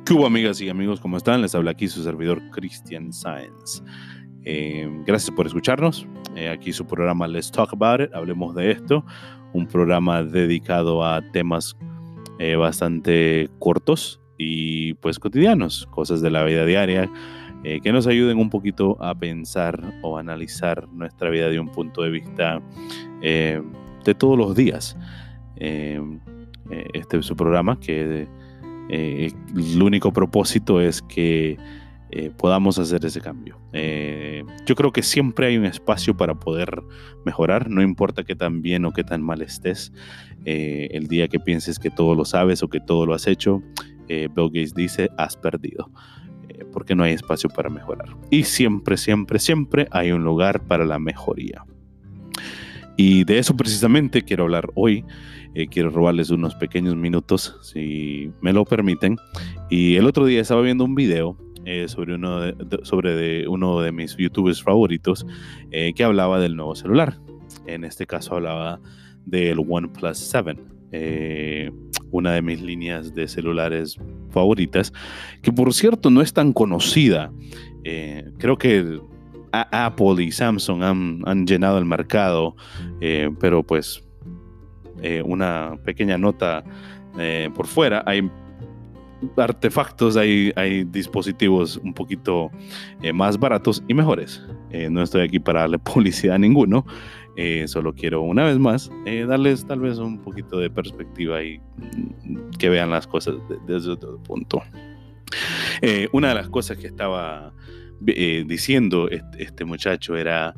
¿Qué hubo, amigas y amigos? ¿Cómo están? Les habla aquí su servidor Christian Sáenz. Gracias por escucharnos. Aquí su programa Let's Talk About It, hablemos de esto. Un programa dedicado a temas bastante cortos y pues cotidianos, cosas de la vida diaria que nos ayuden un poquito a pensar o analizar nuestra vida de un punto de vista de todos los días. Este es su programa que el único propósito es que podamos hacer ese cambio. Yo creo que siempre hay un espacio para poder mejorar, no importa qué tan bien o qué tan mal estés. El día que pienses que todo lo sabes o que todo lo has hecho, Bill Gates dice, has perdido, porque no hay espacio para mejorar. Y siempre hay un lugar para la mejoría. Y de eso precisamente quiero hablar hoy. Quiero robarles unos pequeños minutos, si me lo permiten. Y el otro día estaba viendo un video sobre uno de mis youtubers favoritos que hablaba del nuevo celular. En este caso hablaba del OnePlus 7, una de mis líneas de celulares favoritas, que por cierto no es tan conocida. Creo que Apple y Samsung han llenado el mercado, pero pues una pequeña nota por fuera, hay artefactos, hay dispositivos un poquito más baratos y mejores. No estoy aquí para darle publicidad a ninguno, solo quiero una vez más darles tal vez un poquito de perspectiva y que vean las cosas desde otro punto. Una de las cosas que estaba diciendo este muchacho era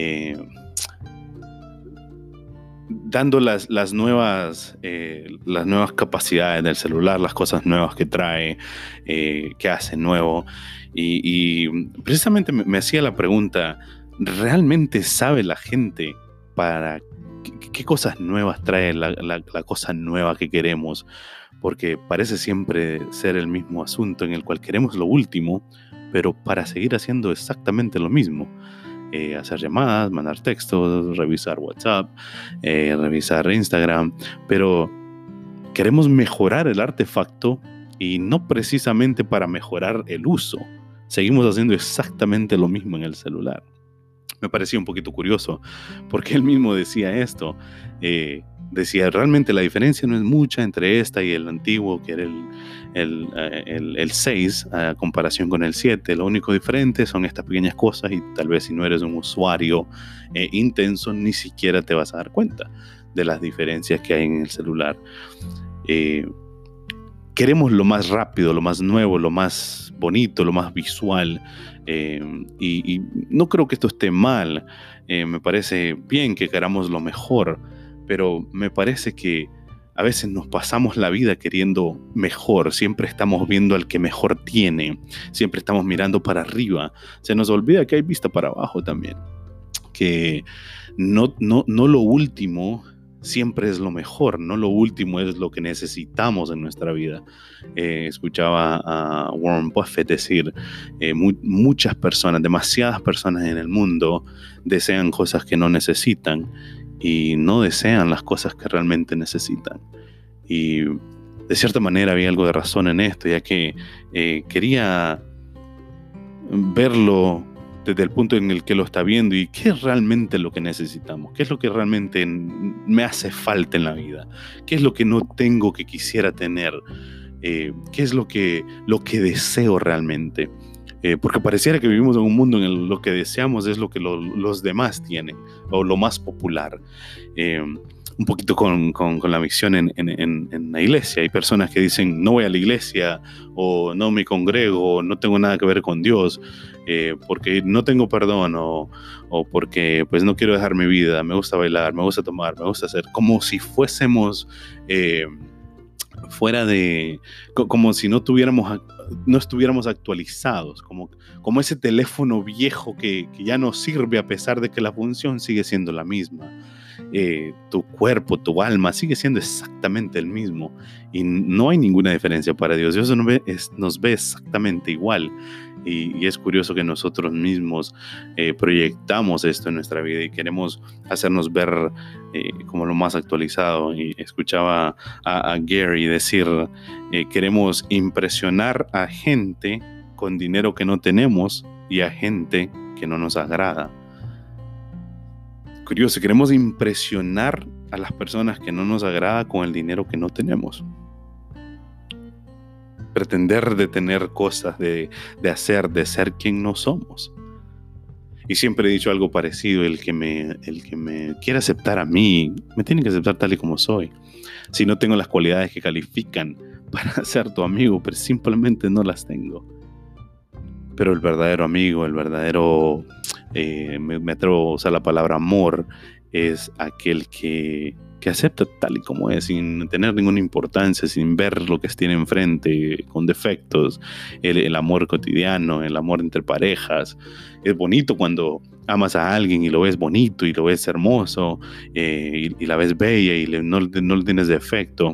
dando las nuevas capacidades del celular, las cosas nuevas que trae, que hace nuevo. Y precisamente me hacía la pregunta, ¿realmente sabe la gente para qué cosas nuevas trae la cosa nueva que queremos? Porque parece siempre ser el mismo asunto en el cual queremos lo último, pero para seguir haciendo exactamente lo mismo. Hacer llamadas, mandar textos, revisar WhatsApp, revisar Instagram, pero queremos mejorar el artefacto y no precisamente para mejorar el uso. Seguimos haciendo exactamente lo mismo en el celular. Me parecía un poquito curioso porque él mismo decía esto. Decía, realmente la diferencia no es mucha entre esta y el antiguo, que era el 6, a comparación con el 7. Lo único diferente son estas pequeñas cosas y tal vez si no eres un usuario intenso, ni siquiera te vas a dar cuenta de las diferencias que hay en el celular. Queremos lo más rápido, lo más nuevo, lo más bonito, lo más visual. Y no creo que esto esté mal. Me parece bien que queramos lo mejor, pero me parece que a veces nos pasamos la vida queriendo mejor. Siempre estamos viendo al que mejor tiene. Siempre estamos mirando para arriba. Se nos olvida que hay vista para abajo también. Que no lo último siempre es lo mejor. No lo último es lo que necesitamos en nuestra vida. Escuchaba a Warren Buffett decir, muchas personas, demasiadas personas en el mundo desean cosas que no necesitan y no desean las cosas que realmente necesitan. Y de cierta manera había algo de razón en esto, ya que quería verlo desde el punto en el que lo está viendo y qué es realmente lo que necesitamos, qué es lo que realmente me hace falta en la vida, qué es lo que no tengo que quisiera tener, qué es lo que deseo realmente. Porque pareciera que vivimos en un mundo en el lo que deseamos es lo que los demás tienen, o lo más popular. Un poquito con la visión en la iglesia. Hay personas que dicen, no voy a la iglesia, o no me congrego, o no tengo nada que ver con Dios, porque no tengo perdón, o porque pues no quiero dejar mi vida, me gusta bailar, me gusta tomar, me gusta hacer, como si fuésemos fuera de, como si no estuviéramos actualizados, como ese teléfono viejo que ya no sirve a pesar de que la función sigue siendo la misma. Tu cuerpo, tu alma sigue siendo exactamente el mismo y no hay ninguna diferencia para Dios. Dios nos ve exactamente igual. Y es curioso que nosotros mismos proyectamos esto en nuestra vida y queremos hacernos ver como lo más actualizado. Y escuchaba a Gary decir, queremos impresionar a gente con dinero que no tenemos y a gente que no nos agrada. Curioso, queremos impresionar a las personas que no nos agrada con el dinero que no tenemos. Pretender de tener cosas, de hacer, de ser quien no somos. Y siempre he dicho algo parecido, el que me quiere aceptar a mí, me tiene que aceptar tal y como soy. Si no tengo las cualidades que califican para ser tu amigo, pero simplemente no las tengo. Pero el verdadero amigo, el verdadero, me atrevo a usar la palabra amor, es aquel que acepta tal y como es, sin tener ninguna importancia, sin ver lo que tiene enfrente, con defectos. El amor cotidiano, el amor entre parejas. Es bonito cuando amas a alguien y lo ves bonito y lo ves hermoso, y la ves bella y no le tienes defecto.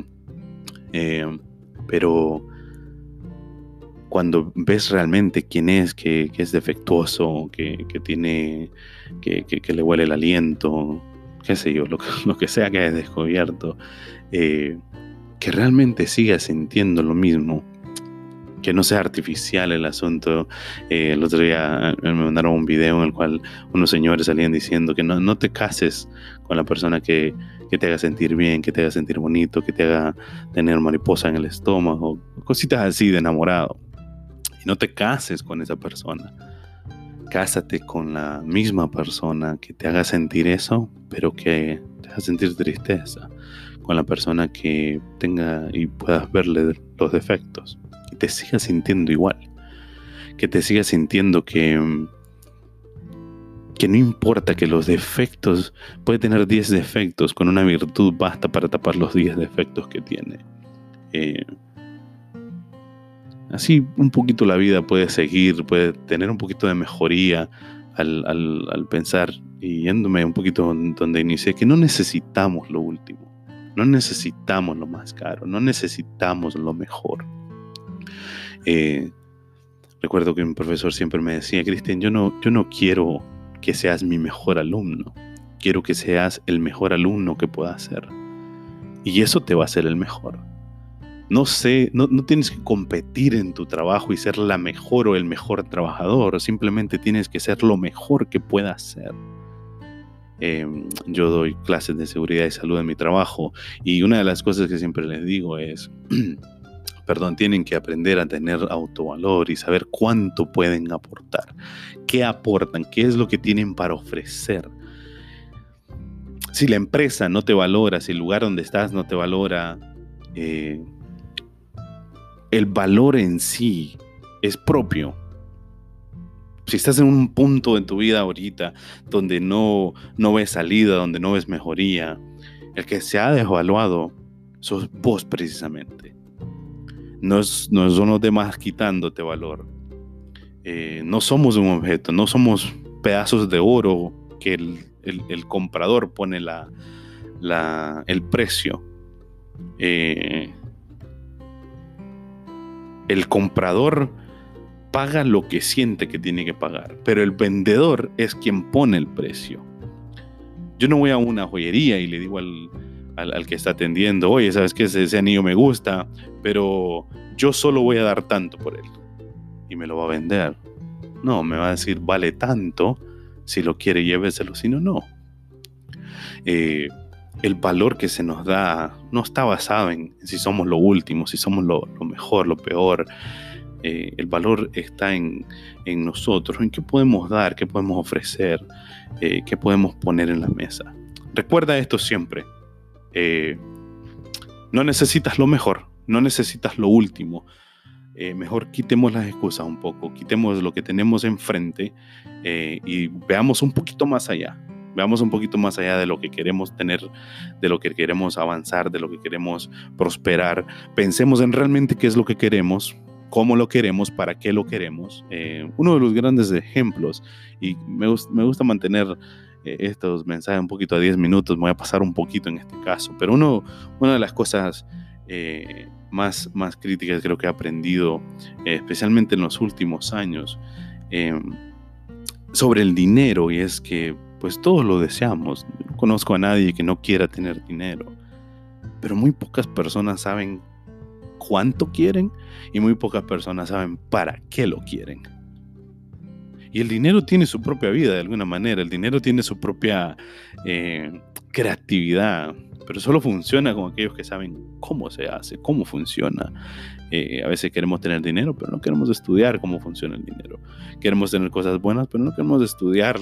Pero cuando ves realmente quién es, que es defectuoso, que tiene, que le huele el aliento, qué sé yo, lo que sea que hayas descubierto, que realmente sigas sintiendo lo mismo, que no sea artificial el asunto. El otro día me mandaron un video en el cual unos señores salían diciendo que no te cases con la persona que te haga sentir bien, que te haga sentir bonito, que te haga tener mariposa en el estómago, cositas así de enamorado. Y no te cases con esa persona. Cásate con la misma persona que te haga sentir eso, pero que te haga sentir tristeza. Con la persona que tenga y puedas verle los defectos. Y te sigas sintiendo igual. Que te sigas sintiendo que no importa que los defectos, puede tener 10 defectos, con una virtud basta para tapar los 10 defectos que tiene. Así un poquito la vida puede seguir, puede tener un poquito de mejoría al pensar, y yéndome un poquito donde inicié, que no necesitamos lo último, no necesitamos lo más caro, no necesitamos lo mejor. Recuerdo que un profesor siempre me decía, Cristian, yo no quiero que seas mi mejor alumno, quiero que seas el mejor alumno que puedas ser, y eso te va a hacer el mejor. No tienes que competir en tu trabajo y ser la mejor o el mejor trabajador, simplemente tienes que ser lo mejor que puedas ser. Yo doy clases de seguridad y salud en mi trabajo, y una de las cosas que siempre les digo es, tienen que aprender a tener autovalor y saber cuánto pueden aportar, qué aportan, qué es lo que tienen para ofrecer. Si la empresa no te valora, si el lugar donde estás no te valora, el valor en sí es propio. Si estás en un punto en tu vida ahorita donde no ves salida, donde no ves mejoría, el que se ha desvaluado sos vos precisamente. No son los demás quitándote valor. No somos un objeto, no somos pedazos de oro que el comprador pone el precio. El comprador paga lo que siente que tiene que pagar, pero el vendedor es quien pone el precio. Yo no voy a una joyería y le digo al que está atendiendo, oye, ¿sabes qué? Ese anillo me gusta, pero yo solo voy a dar tanto por él. Y me lo va a vender. No, me va a decir, vale tanto, si lo quiere lléveselo, si no, no. El valor que se nos da no está basado en si somos lo último, si somos lo mejor, lo peor. El valor está en nosotros, en qué podemos dar, qué podemos ofrecer, qué podemos poner en la mesa. Recuerda esto siempre. No necesitas lo mejor, no necesitas lo último. Mejor quitemos las excusas un poco, quitemos lo que tenemos enfrente, y veamos un poquito más allá. Veamos un poquito más allá de lo que queremos tener, de lo que queremos avanzar, de lo que queremos prosperar. Pensemos en realmente qué es lo que queremos, cómo lo queremos, para qué lo queremos. Uno de los grandes ejemplos, y me gusta mantener estos mensajes un poquito a 10 minutos, me voy a pasar un poquito en este caso, pero una de las cosas más críticas creo que he aprendido, especialmente en los últimos años, sobre el dinero, y es que pues todos lo deseamos. No conozco a nadie que no quiera tener dinero, pero muy pocas personas saben cuánto quieren y muy pocas personas saben para qué lo quieren. Y el dinero tiene su propia vida de alguna manera, el dinero tiene su propia creatividad, pero solo funciona con aquellos que saben cómo se hace, cómo funciona. A veces queremos tener dinero, pero no queremos estudiar cómo funciona el dinero. Queremos tener cosas buenas, pero no queremos estudiar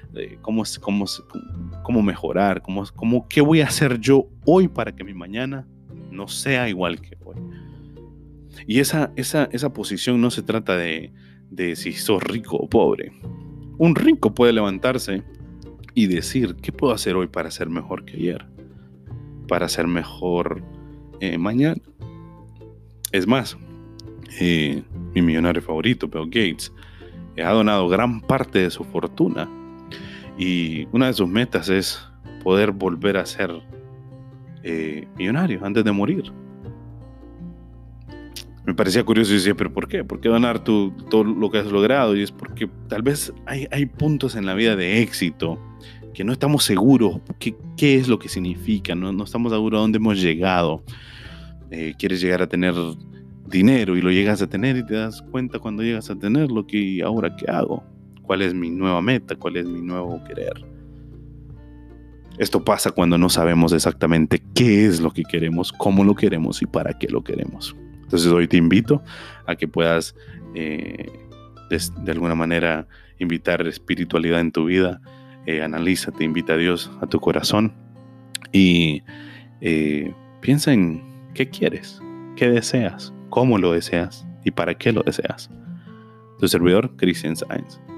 cómo mejorar, qué voy a hacer yo hoy para que mi mañana no sea igual que hoy. Y esa posición no se trata de si sos rico o pobre. Un rico puede levantarse y decir, ¿qué puedo hacer hoy para ser mejor que ayer? Para ser mejor mañana. Es más, mi millonario favorito, Bill Gates, ha donado gran parte de su fortuna. Y una de sus metas es poder volver a ser millonario antes de morir. Me parecía curioso y decía, ¿pero por qué? ¿Por qué donar todo lo que has logrado? Y es porque tal vez hay puntos en la vida de éxito que no estamos seguros qué es lo que significa, no estamos seguros a dónde hemos llegado. Quieres llegar a tener dinero y lo llegas a tener y te das cuenta cuando llegas a tenerlo que ahora qué hago, cuál es mi nueva meta, cuál es mi nuevo querer. Esto pasa cuando no sabemos exactamente qué es lo que queremos, cómo lo queremos y para qué lo queremos. Entonces hoy te invito a que puedas de alguna manera invitar espiritualidad en tu vida. Analízate, invita a Dios a tu corazón y piensa en qué quieres, qué deseas, cómo lo deseas y para qué lo deseas. Tu servidor, Christian Sáenz.